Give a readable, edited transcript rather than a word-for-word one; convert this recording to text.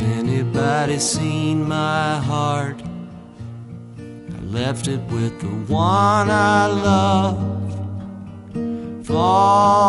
anybody seen my heart? I left it with the one I love. Fall